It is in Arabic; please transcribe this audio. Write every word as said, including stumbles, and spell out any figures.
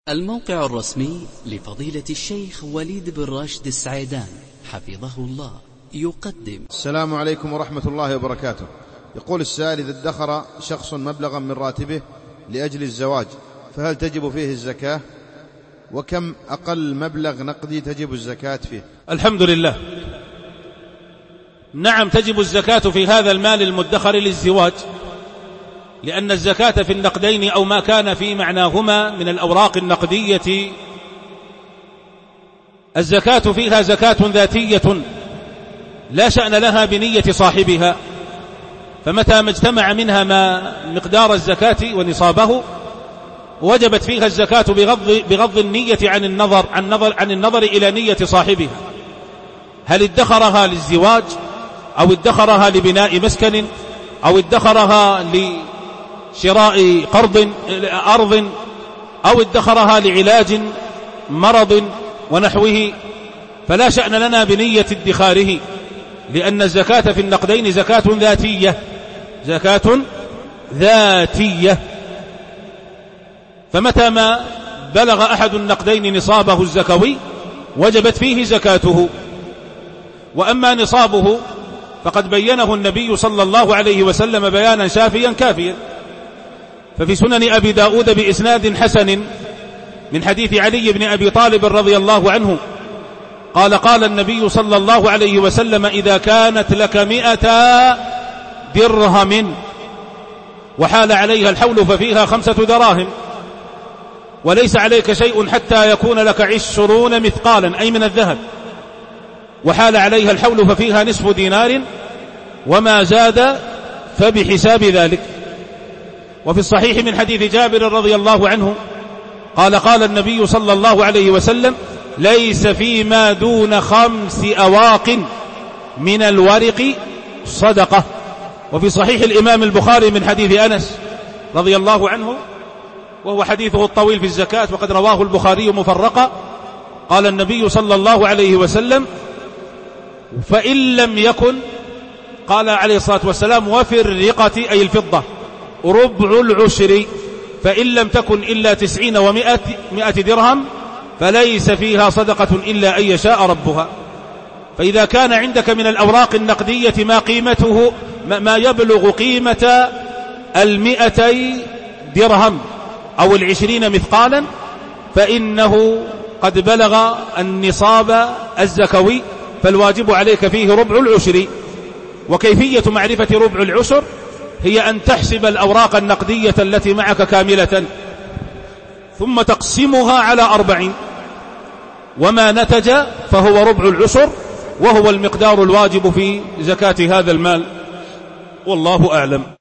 الموقع الرسمي لفضيلة الشيخ وليد بن راشد السعيدان حفظه الله يقدم. السلام عليكم ورحمة الله وبركاته. يقول السائل: إذا ادخر شخص مبلغا من راتبه لأجل الزواج فهل تجب فيه الزكاة؟ وكم أقل مبلغ نقدي تجب الزكاة فيه؟ الحمد لله. نعم، تجب الزكاة في هذا المال المدخر للزواج، لأن الزكاة في النقدين أو ما كان في معناهما من الأوراق النقدية الزكاة فيها زكاة ذاتية لا شأن لها بنية صاحبها، فمتى ما اجتمع منها ما مقدار الزكاة ونصابه وجبت فيها الزكاة بغض, بغض النية عن النظر, عن, النظر عن النظر إلى نية صاحبها، هل ادخرها للزواج أو ادخرها لبناء مسكن أو ادخرها لشراء قرض أرض أو ادخرها لعلاج مرض ونحوه، فلا شأن لنا بنية ادخاره، لأن الزكاة في النقدين زكاة ذاتية زكاة ذاتية فمتى ما بلغ أحد النقدين نصابه الزكوي وجبت فيه زكاته. وأما نصابه فقد بينه النبي صلى الله عليه وسلم بيانا شافيا كافيا، ففي سنن أبي داود بإسناد حسن من حديث علي بن أبي طالب رضي الله عنه قال: قال النبي صلى الله عليه وسلم: إذا كانت لك مئة درهم وحال عليها الحول ففيها خمسة دراهم وليس عليك شيء حتى يكون لك عشرون مثقالا أي من الذهب، وحال عليها الحول ففيها نصف دينار وما زاد فبحساب ذلك. وفي الصحيح من حديث جابر رضي الله عنه قال: قال النبي صلى الله عليه وسلم: ليس فيما دون خمس أواق من الورق صدقة. وفي صحيح الإمام البخاري من حديث أنس رضي الله عنه وهو حديثه الطويل في الزكاة وقد رواه البخاري مفرقا، قال النبي صلى الله عليه وسلم: فإن لم يكن، قال عليه الصلاة والسلام: وفي الرقة أي الفضة ربع العشر، فإن لم تكن إلا تسعين ومائة مائة درهم فليس فيها صدقة إلا أن يشاء ربها. فإذا كان عندك من الأوراق النقدية ما قيمته ما يبلغ قيمة المئتي درهم أو العشرين مثقالا فإنه قد بلغ النصاب الزكوي، فالواجب عليك فيه ربع العشر. وكيفية معرفة ربع العشر هي أن تحسب الأوراق النقدية التي معك كاملة ثم تقسمها على أربعين، وما نتج فهو ربع العشر، وهو المقدار الواجب في زكاة هذا المال، والله أعلم.